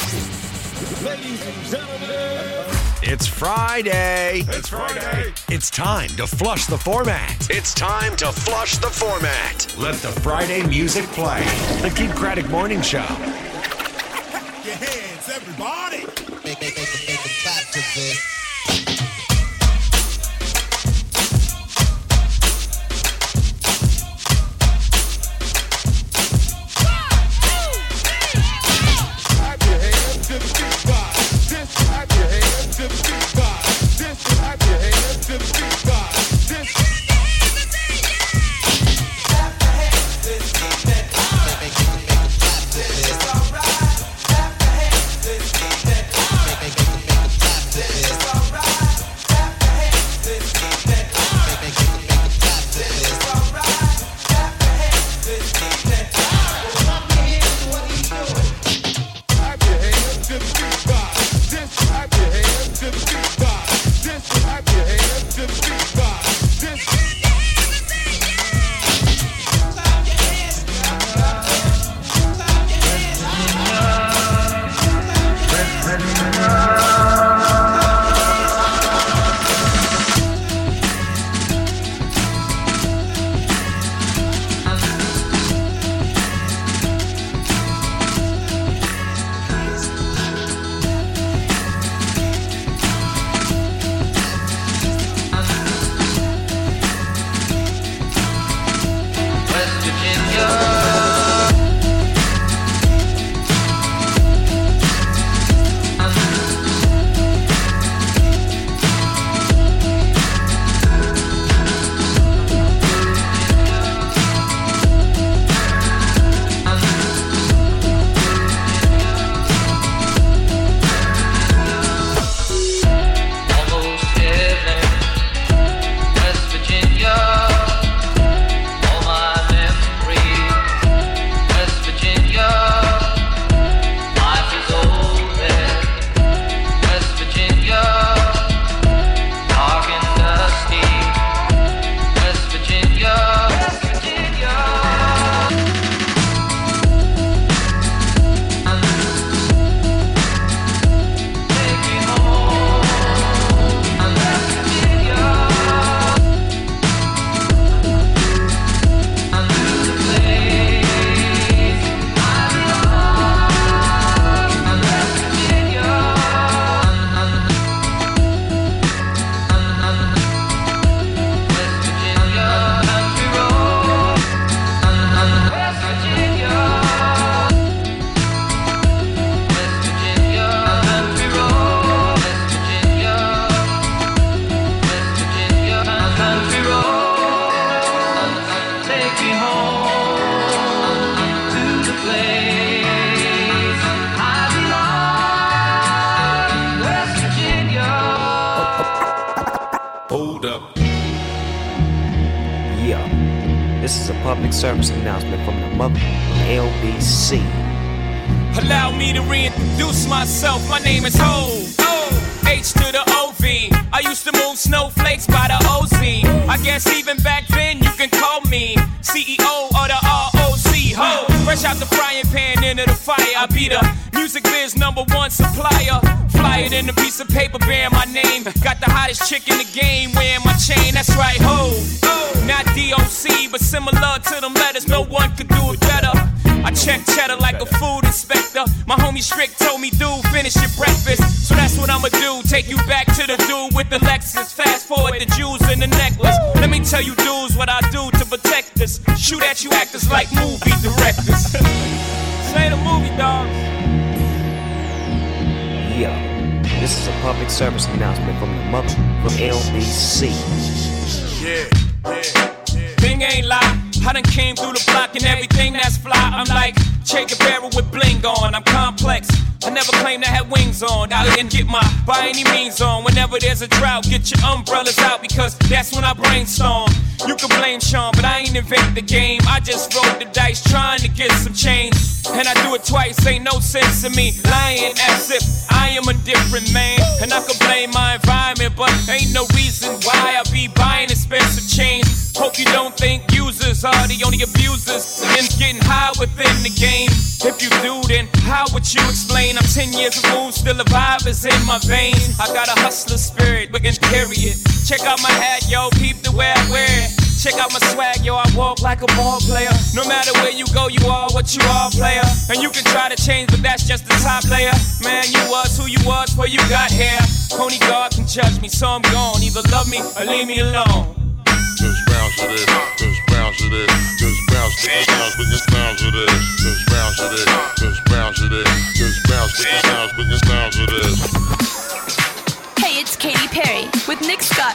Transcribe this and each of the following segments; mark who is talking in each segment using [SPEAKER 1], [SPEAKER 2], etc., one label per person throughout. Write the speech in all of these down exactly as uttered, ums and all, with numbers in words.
[SPEAKER 1] Ladies and gentlemen,
[SPEAKER 2] it's Friday.
[SPEAKER 1] It's Friday.
[SPEAKER 2] It's time to flush the format. It's time to flush the format. Let the Friday music play. The Kid Craddock Morning Show.
[SPEAKER 1] Your hands, everybody.
[SPEAKER 3] Make, make, make, make the clap to this.
[SPEAKER 4] Service announcement from the mother L B C.
[SPEAKER 5] Allow me to reintroduce myself. My name is Ho, O, H to the O V. I used to move snowflakes by the O Z. I guess even back then you can call me C E O of the R O C. Ho, fresh out the frying pan into the fire. I be the music biz number one supplier. Fly it in a piece of paper bearing my name. Got the hottest chick in the game wearing my chain. That's right, Ho. Not D O C, but similar to them letters, no one could do it better. I check cheddar like a food inspector. My homie Strick told me, dude, finish your breakfast. So that's what I'ma do, take you back to the dude with the Lexus. Fast forward the jewels and the necklace. Let me tell you dudes what I do to protect us. Shoot at you actors like movie directors. Say the movie, dogs.
[SPEAKER 4] Yo, this is a public service announcement from the mother from L B C.
[SPEAKER 5] Yeah, yeah, yeah. Thing ain't lie. I done came through the block and everything that's fly. I'm like Che Guevara with bling on. I'm complex. I never claimed I had wings on. Out and get my by any means on. Whenever there's a drought, get your umbrellas out because that's when I brainstorm. You can blame Sean, but I ain't invent the game. I just rolled the dice trying to get some change. And I do it twice, ain't no sense in me lying as if I am a different man. And I could blame my environment, but ain't no reason why I be buying expensive chains. Hope you don't think users are the only abusers. And getting high within the game. If you do, then how would you explain? I'm ten years removed, still a vibe is in my veins. I got a hustler spirit, but in period. Check out my hat, yo, peep the way I wear it. Check out my swag, yo, I walk like a ball player. No matter where you go, you are what you are, player. And you can try to change, but that's just the top layer. Man, you was who you was before you got here. Only God can judge me, so I'm gone. Either love me or leave me alone.
[SPEAKER 6] Just bounce to this, just bounce to this, just bounce to this, bounce with your bounce to this, just bounce to this, just bounce to this, just bounce with your bounce with your bounce to this.
[SPEAKER 7] Hey, it's Katy Perry with Nick Scott.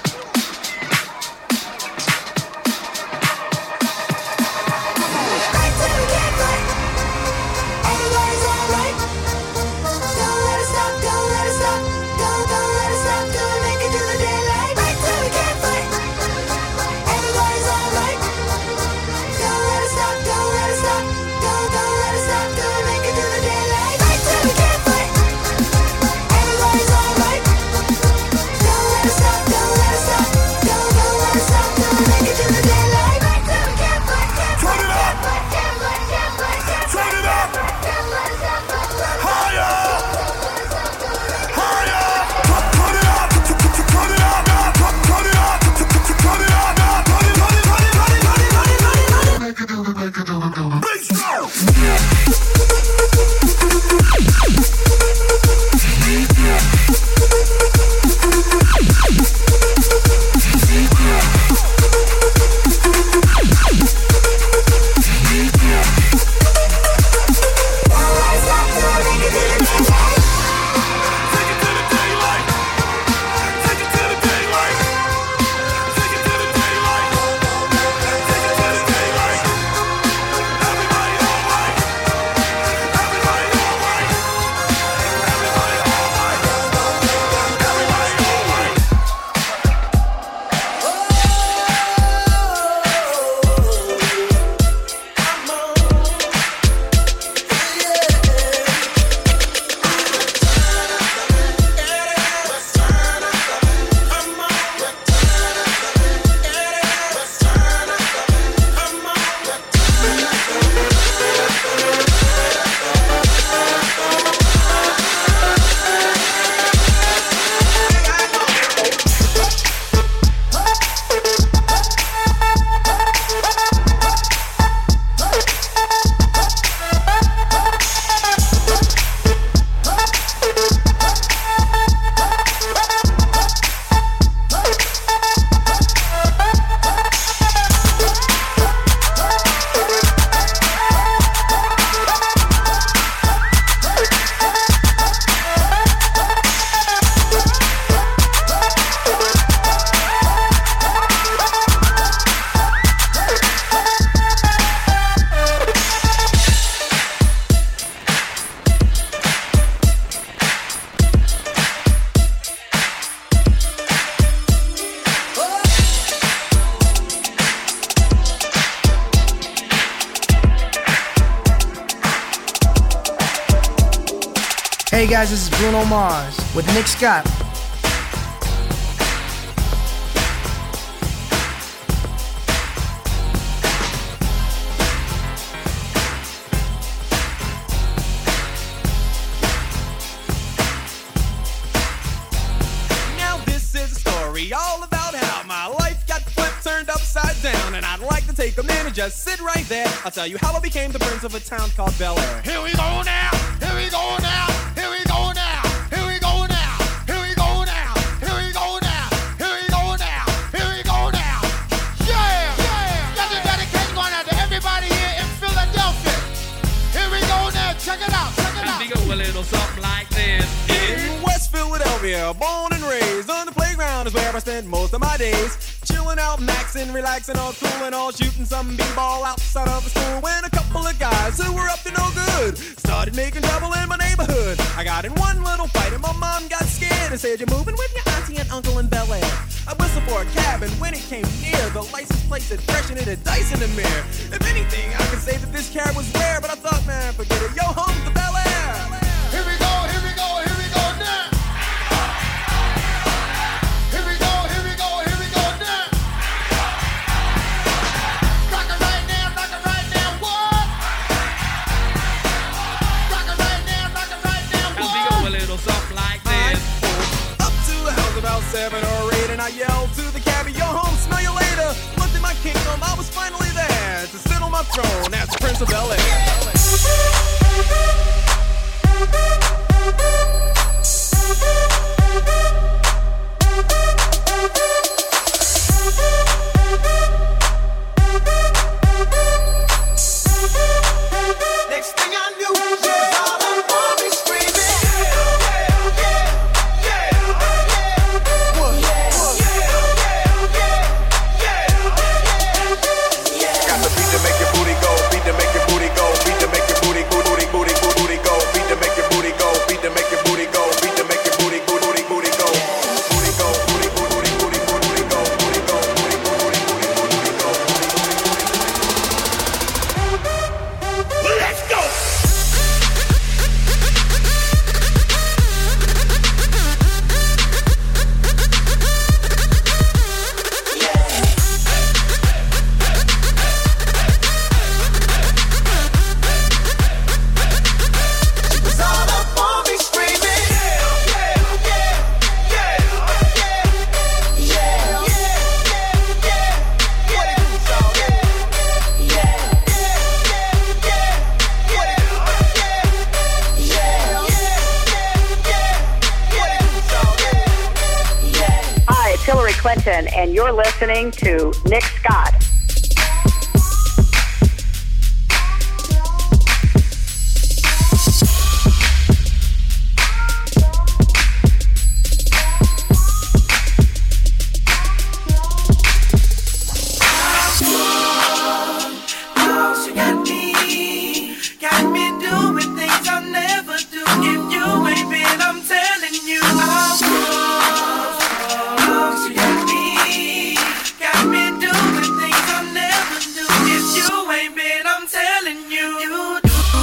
[SPEAKER 8] Hey guys, this is Bruno Mars with Nick Scott.
[SPEAKER 9] Now this is a story all about how my life got flipped, turned upside down, and I'd like to take a minute and just sit right there. I'll tell you how I became the prince of a town called Bel Air.
[SPEAKER 1] Here we go now. Here we go now. Here we go now. Here we go now. Here we go now. Here we go now. Here we go now. Here we go now. Yeah. Yeah. That's a dedication going out to everybody here in Philadelphia. Here we go now. Check it out. Check it out.
[SPEAKER 5] We go a little something like this.
[SPEAKER 9] In West Philadelphia, born and raised on the playground is where I spend most of my days. Chilling out, maxing, relaxing, all cool and all, shooting some b-ball outside of the school. When a couple of guys who were up to no good started making trouble in my neighborhood. I got in one little fight and my mom got scared and said, "You're moving with your auntie and uncle in Bel Air." I whistled for a cab and when it came near, the license plate said fresh and it had dice in the mirror. If anything, I could say that this cab was rare, but I thought, man, forget it. Yo, home to Bel Air.
[SPEAKER 1] Here we go. Here we go. Here we go now. Here we go. Here we go. Here we go now.
[SPEAKER 9] seven or eight, and I yelled to the cabbie, yo home, smell you later. Looked at my kingdom, I was finally there to sit on my throne as the Prince of Bel-Air.
[SPEAKER 1] Next thing I knew, she was all up on me screaming.
[SPEAKER 10] Got the beat to make your booty go, beat to make your booty go, beat to make your booty go, booty booty booty go, beat to make your booty go, beat to make your booty go, beat to make your booty go, booty booty go, booty go, booty booty booty booty go, booty go, booty booty booty go. Let's go.
[SPEAKER 1] Was all up on me screaming.
[SPEAKER 11] Hi, it's Hillary Clinton, and you're listening to Nick Scott.
[SPEAKER 1] Oh, she got me, got me doing things I'll never do. If you ain't been, I'm telling you. Oh, oh, she got me, got me doing things I'll never do. If you ain't been, I'm telling you. You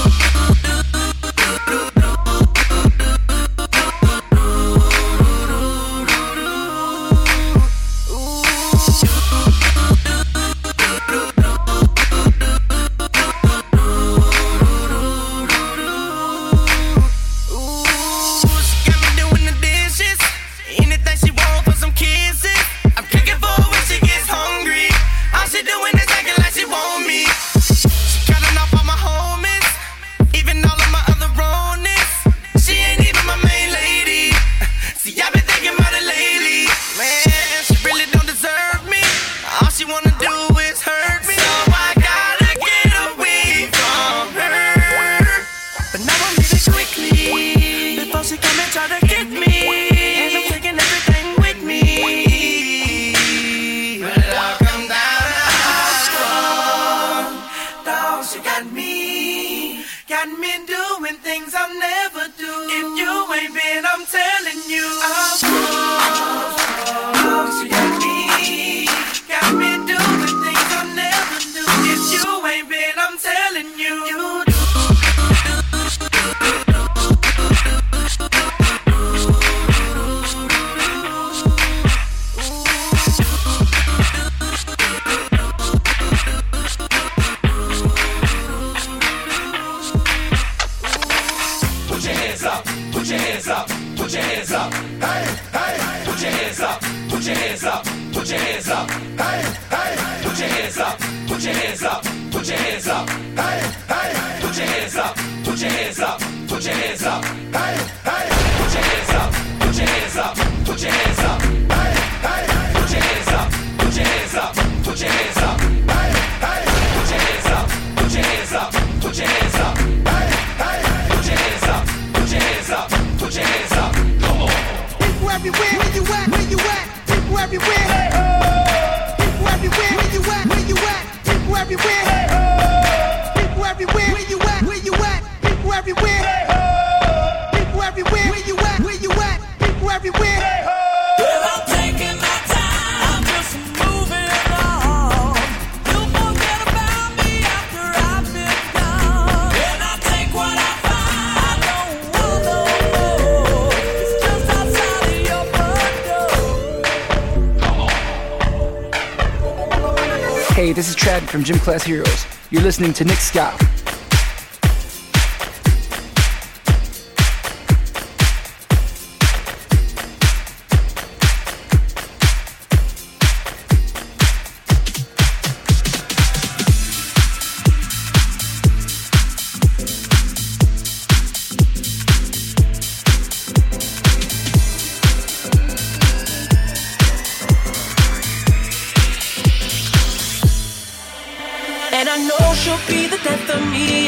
[SPEAKER 1] she got me doing the dishes. Anything she want for some kisses. I'm cooking for her when she gets hungry. All she doing is acting like she want me. She cutting off all my homies, even all of my other wrongness. She ain't even my main lady. See, I've been thinking about it lately. Man, she really don't deserve me. All she wanna do is hurt me. So I gotta get away from her. But now I'm leaving quickly before she come and try to get me. And I'm taking everything with me. But it all come down to how dog, she got me, got me doing things I'll never do. If you ain't been, I'm telling you. Oh, oh, she got me, got me doing things I'll never do. If you ain't been, I'm telling you. You do.
[SPEAKER 2] Put your hands up, put your hands up, put your hands up. Hey, hey, put your hands up, put your hands up, put your hands up. Hey, hey, put your hands up, put your hands up, put your hands up. Hey, hey, put your hands up, put your hands up, put your hands up. Hey, hey, put your hands up, put your hands up, put your hands up. Hey, hey, put your hands up, put your hands up, put your hands up. Hey, hey, put your hands up, put your hands up, put your hands up. Hey, hey, put your hands up, put your hands up, put your hands up. Come on.
[SPEAKER 1] People everywhere, where you at, where you at? People everywhere. People everywhere, where you at, where you at? People everywhere. People everywhere, where you at, where you at? People everywhere. People everywhere, where you at, where you at? People everywhere.
[SPEAKER 5] Well, I'm taking my time, I'm just moving along. You forget about me after I've been gone. And I take what I find, I don't want no more. It's just outside of your front door.
[SPEAKER 8] Hey, this is Chad from Gym Class Heroes. You're listening to Nick Scott.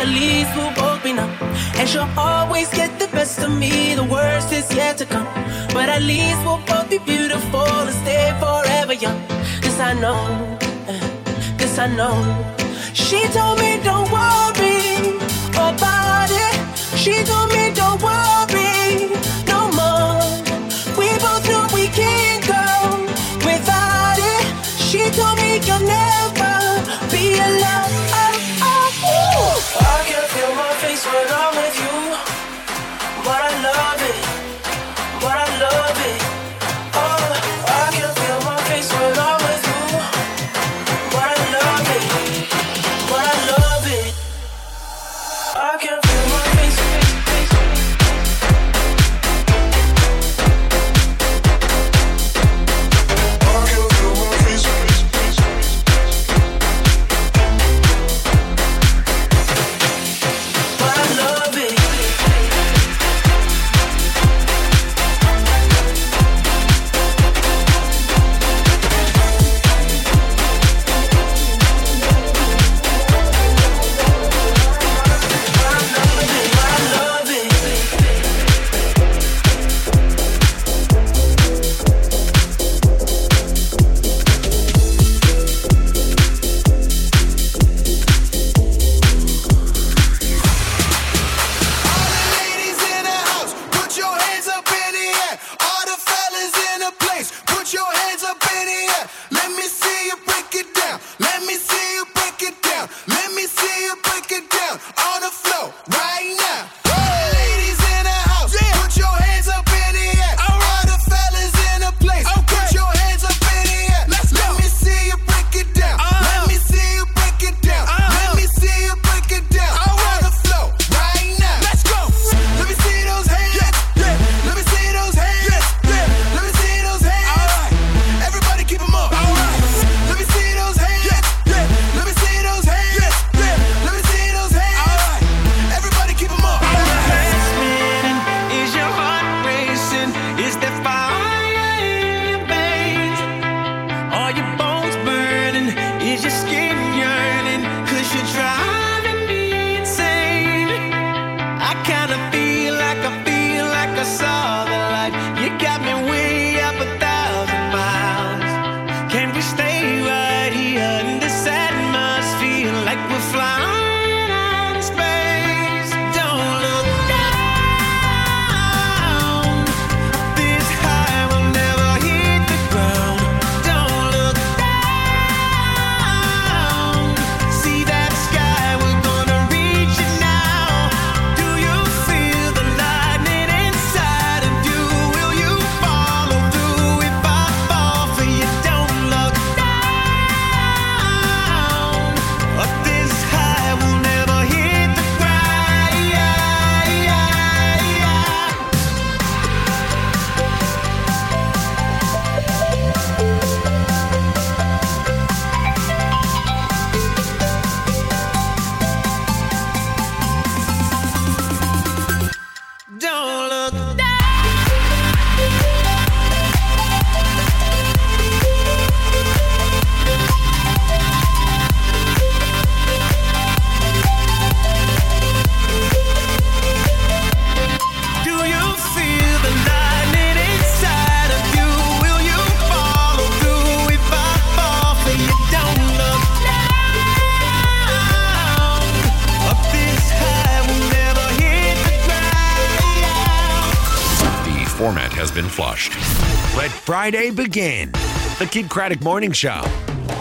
[SPEAKER 12] at least we'll both be numb. And she'll always get the best of me. The worst is yet to come. But at least we'll both be beautiful and stay forever young. This I know, uh, this I know. She told me don't worry about it. She told me don't worry no more. We both know we can't go without it. She told me you'll never be alone. Oh, oh, oh. I can feel my face when I'm with you, but I love it, but I love it. Oh, I can feel my face when I'm with you, but I love it, but I love it. I can feel my face.
[SPEAKER 13] Been flushed. Let Friday begin. The Kid Craddock Morning Show